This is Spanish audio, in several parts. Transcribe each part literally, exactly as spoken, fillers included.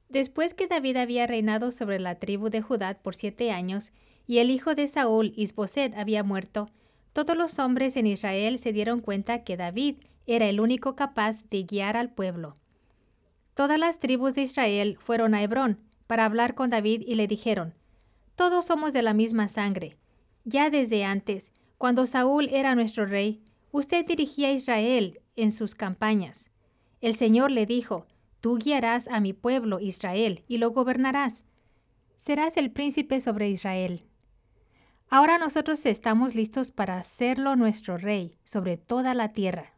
Después que David había reinado sobre la tribu de Judá por siete años, y el hijo de Saúl, Isboset, había muerto, todos los hombres en Israel se dieron cuenta que David era el único capaz de guiar al pueblo. Todas las tribus de Israel fueron a Hebrón para hablar con David y le dijeron: «Todos somos de la misma sangre. Ya desde antes, cuando Saúl era nuestro rey, usted dirigía a Israel en sus campañas. El Señor le dijo: Tú guiarás a mi pueblo Israel y lo gobernarás. Serás el príncipe sobre Israel. Ahora nosotros estamos listos para hacerlo nuestro rey sobre toda la tierra».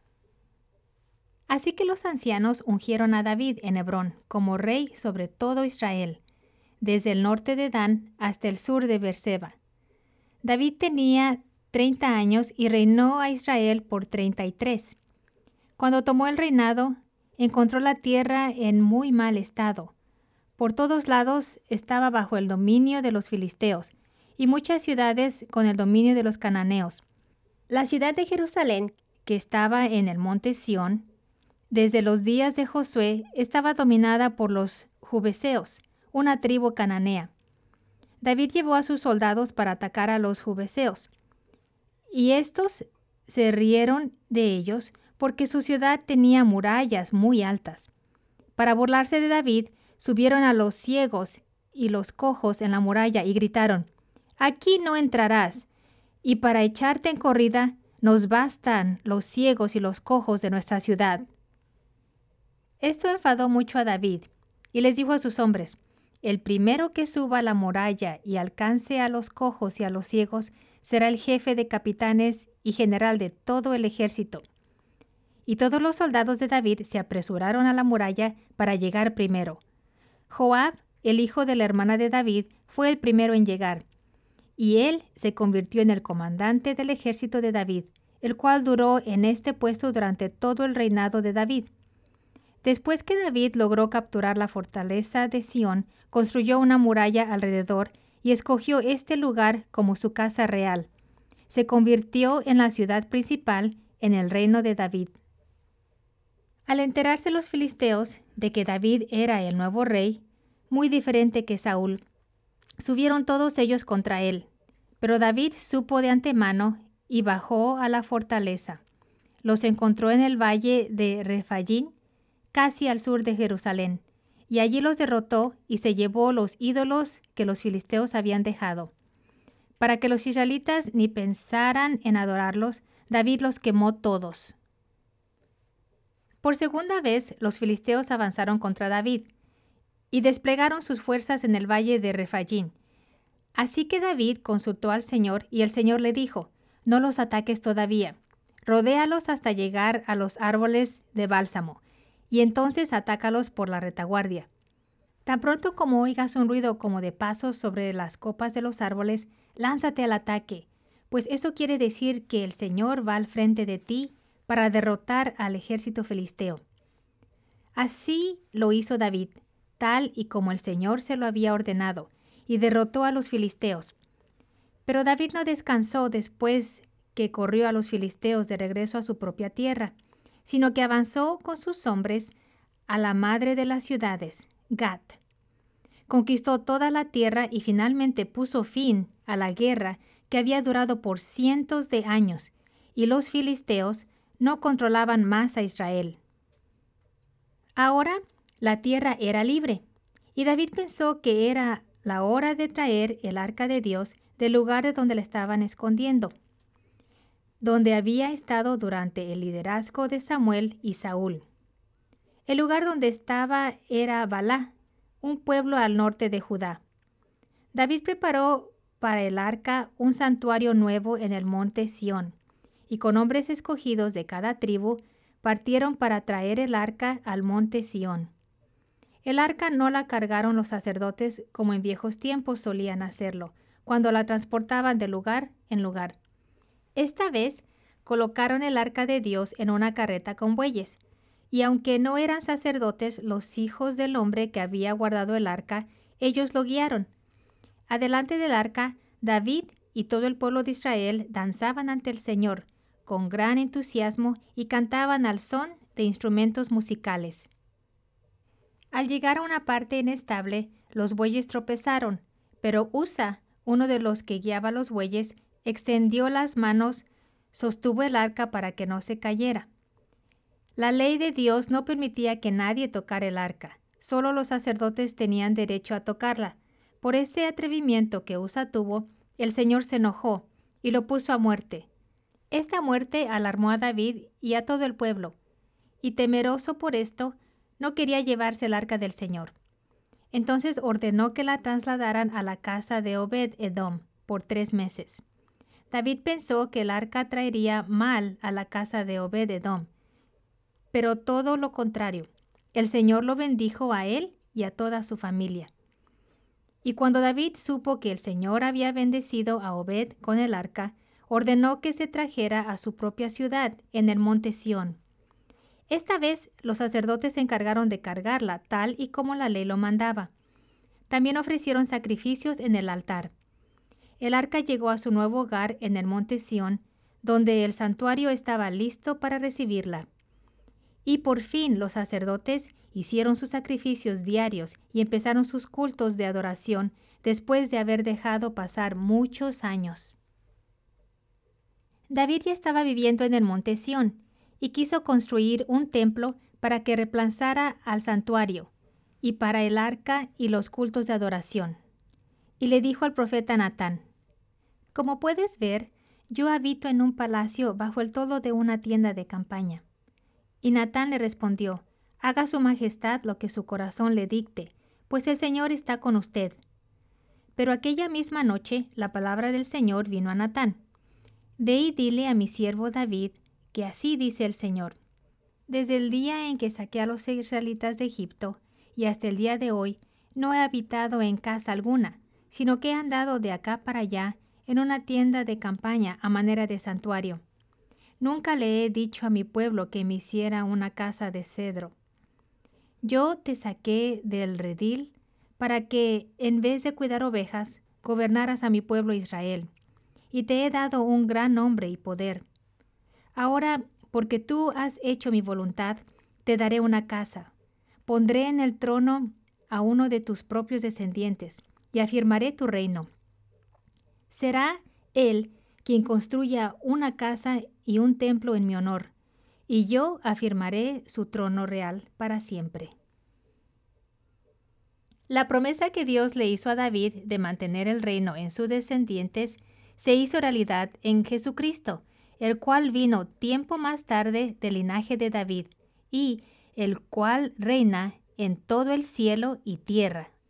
Así que los ancianos ungieron a David en Hebrón como rey sobre todo Israel, desde el norte de Dan hasta el sur de Beerseba. David tenía treinta años y reinó a Israel por treinta y tres. Cuando tomó el reinado, encontró la tierra en muy mal estado. Por todos lados estaba bajo el dominio de los filisteos y muchas ciudades con el dominio de los cananeos. La ciudad de Jerusalén, que estaba en el monte Sión, desde los días de Josué, estaba dominada por los jubeseos, una tribu cananea. David llevó a sus soldados para atacar a los jubeseos, y estos se rieron de ellos porque su ciudad tenía murallas muy altas. Para burlarse de David, subieron a los ciegos y los cojos en la muralla y gritaron: «Aquí no entrarás, y para echarte en corrida nos bastan los ciegos y los cojos de nuestra ciudad». Esto enfadó mucho a David, y les dijo a sus hombres: «El primero que suba a la muralla y alcance a los cojos y a los ciegos será el jefe de capitanes y general de todo el ejército». Y todos los soldados de David se apresuraron a la muralla para llegar primero. Joab, el hijo de la hermana de David, fue el primero en llegar, y él se convirtió en el comandante del ejército de David, el cual duró en este puesto durante todo el reinado de David. Después que David logró capturar la fortaleza de Sión, construyó una muralla alrededor y escogió este lugar como su casa real. Se convirtió en la ciudad principal en el reino de David. Al enterarse los filisteos de que David era el nuevo rey, muy diferente que Saúl, subieron todos ellos contra él. Pero David supo de antemano y bajó a la fortaleza. Los encontró en el valle de Refayín, casi al sur de Jerusalén, y allí los derrotó y se llevó los ídolos que los filisteos habían dejado. Para que los israelitas ni pensaran en adorarlos, David los quemó todos. Por segunda vez, los filisteos avanzaron contra David y desplegaron sus fuerzas en el valle de Refayín. Así que David consultó al Señor y el Señor le dijo: «No los ataques todavía, rodéalos hasta llegar a los árboles de bálsamo, y entonces atácalos por la retaguardia. Tan pronto como oigas un ruido como de pasos sobre las copas de los árboles, lánzate al ataque, pues eso quiere decir que el Señor va al frente de ti para derrotar al ejército filisteo». Así lo hizo David, tal y como el Señor se lo había ordenado, y derrotó a los filisteos. Pero David no descansó después que corrió a los filisteos de regreso a su propia tierra, sino que avanzó con sus hombres a la madre de las ciudades, Gat. Conquistó toda la tierra y finalmente puso fin a la guerra que había durado por cientos de años, y los filisteos no controlaban más a Israel. Ahora la tierra era libre, y David pensó que era la hora de traer el arca de Dios del lugar de donde la estaban escondiendo, donde había estado durante el liderazgo de Samuel y Saúl. El lugar donde estaba era Balá, un pueblo al norte de Judá. David preparó para el arca un santuario nuevo en el monte Sión, y con hombres escogidos de cada tribu partieron para traer el arca al monte Sión. El arca no la cargaron los sacerdotes como en viejos tiempos solían hacerlo, cuando la transportaban de lugar en lugar. Esta vez colocaron el arca de Dios en una carreta con bueyes, y aunque no eran sacerdotes los hijos del hombre que había guardado el arca, ellos lo guiaron. Adelante del arca, David y todo el pueblo de Israel danzaban ante el Señor con gran entusiasmo y cantaban al son de instrumentos musicales. Al llegar a una parte inestable, los bueyes tropezaron, pero Usa, uno de los que guiaba los bueyes, extendió las manos, sostuvo el arca para que no se cayera. La ley de Dios no permitía que nadie tocara el arca. Solo los sacerdotes tenían derecho a tocarla. Por ese atrevimiento que Usa tuvo, el Señor se enojó y lo puso a muerte. Esta muerte alarmó a David y a todo el pueblo, y temeroso por esto, no quería llevarse el arca del Señor. Entonces ordenó que la trasladaran a la casa de Obed-Edom por tres meses. David pensó que el arca traería mal a la casa de Obed-Edom, pero todo lo contrario. El Señor lo bendijo a él y a toda su familia. Y cuando David supo que el Señor había bendecido a Obed con el arca, ordenó que se trajera a su propia ciudad, en el monte Sión. Esta vez los sacerdotes se encargaron de cargarla, tal y como la ley lo mandaba. También ofrecieron sacrificios en el altar. El arca llegó a su nuevo hogar en el monte Sión, donde el santuario estaba listo para recibirla. Y por fin los sacerdotes hicieron sus sacrificios diarios y empezaron sus cultos de adoración después de haber dejado pasar muchos años. David ya estaba viviendo en el monte Sión y quiso construir un templo para que reemplazara al santuario y para el arca y los cultos de adoración. Y le dijo al profeta Natán: «Como puedes ver, yo habito en un palacio bajo el toldo de una tienda de campaña». Y Natán le respondió: «Haga su majestad lo que su corazón le dicte, pues el Señor está con usted». Pero aquella misma noche la palabra del Señor vino a Natán: «Ve y dile a mi siervo David que así dice el Señor: desde el día en que saqué a los israelitas de Egipto y hasta el día de hoy, no he habitado en casa alguna, sino que he andado de acá para allá en una tienda de campaña a manera de santuario. Nunca le he dicho a mi pueblo que me hiciera una casa de cedro. Yo te saqué del redil para que, en vez de cuidar ovejas, gobernaras a mi pueblo Israel, y te he dado un gran nombre y poder. Ahora, porque tú has hecho mi voluntad, te daré una casa. Pondré en el trono a uno de tus propios descendientes, y afirmaré tu reino. Será él quien construya una casa y un templo en mi honor, y yo afirmaré su trono real para siempre». La promesa que Dios le hizo a David de mantener el reino en sus descendientes se hizo realidad en Jesucristo, el cual vino tiempo más tarde del linaje de David, y el cual reina en todo el cielo y tierra,